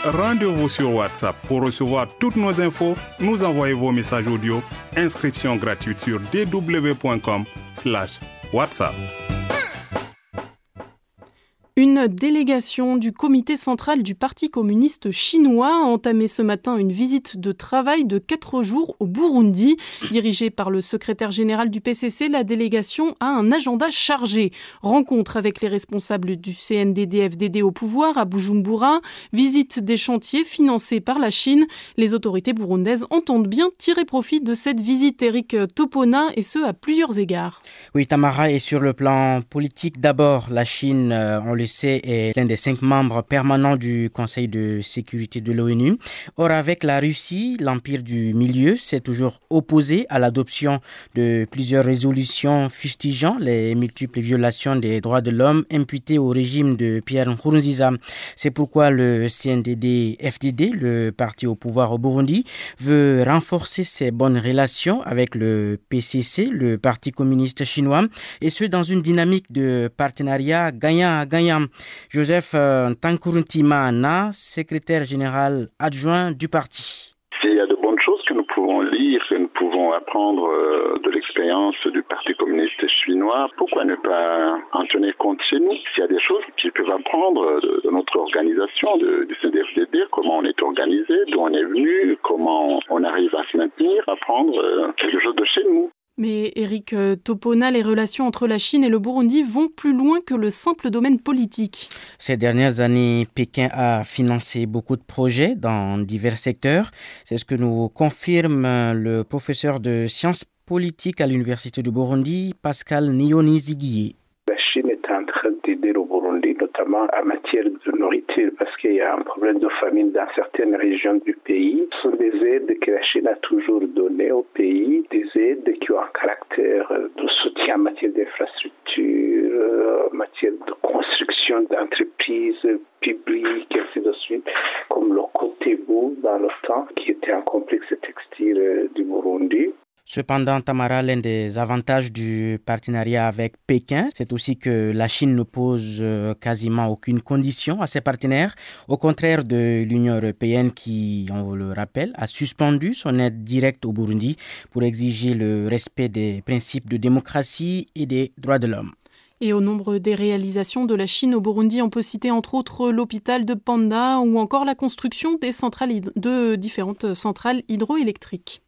rendez-vous sur WhatsApp. Pour recevoir toutes nos infos, nous envoyez vos messages audio. Inscription gratuite sur dw.com/WhatsApp. Une délégation du comité central du Parti communiste chinois a entamé ce matin une visite de travail de 4 jours au Burundi. Dirigée par le secrétaire général du PCC, la délégation a un agenda chargé. Rencontre avec les responsables du CNDD-FDD au pouvoir à Bujumbura, visite des chantiers financés par la Chine. Les autorités burundaises entendent bien tirer profit de cette visite. Éric Topona, et ce à plusieurs égards. Oui, Tamara, et sur le plan politique, d'abord, la Chine, on le sait, est l'un des 5 membres permanents du Conseil de sécurité de l'ONU. Or, avec la Russie, l'empire du milieu s'est toujours opposé à l'adoption de plusieurs résolutions fustigeant les multiples violations des droits de l'homme imputées au régime de Pierre Nkurunziza. C'est pourquoi le CNDD-FDD, le parti au pouvoir au Burundi, veut renforcer ses bonnes relations avec le PCC, le Parti communiste chinois, et ce dans une dynamique de partenariat gagnant-gagnant. Joseph Ntankuruntimana, secrétaire général adjoint du parti. Il y a de bonnes choses que nous pouvons lire, que nous pouvons apprendre de l'expérience du Parti communiste chinois. Pourquoi ne pas en tenir compte chez nous? S'il y a des choses qu'ils peuvent apprendre de notre organisation, du CNDD-FDD, comment on est organisé, d'où on est venu, comment on arrive à se maintenir, apprendre quelque chose de chez nous. Mais Éric Topona, les relations entre la Chine et le Burundi vont plus loin que le simple domaine politique. Ces dernières années, Pékin a financé beaucoup de projets dans divers secteurs. C'est ce que nous confirme le professeur de sciences politiques à l'Université du Burundi, Pascal Niyoniziguié. La Chine est en train d'aider le Burundi, notamment en matière de nourriture, parce qu'il y a un problème de famine dans certaines régions du pays. Ce sont des aides que la Chine a toujours données au pays, des aides qui ont un caractère de soutien en matière d'infrastructure, en matière de construction d'entreprises publiques, ainsi de suite, comme le Kotebu dans le temps, qui était un complexe textile du Burundi. Cependant, Tamara, l'un des avantages du partenariat avec Pékin, c'est aussi que la Chine ne pose quasiment aucune condition à ses partenaires, au contraire de l'Union européenne qui, on le rappelle, a suspendu son aide directe au Burundi pour exiger le respect des principes de démocratie et des droits de l'homme. Et au nombre des réalisations de la Chine au Burundi, on peut citer entre autres l'hôpital de Panda ou encore la construction de différentes centrales hydroélectriques.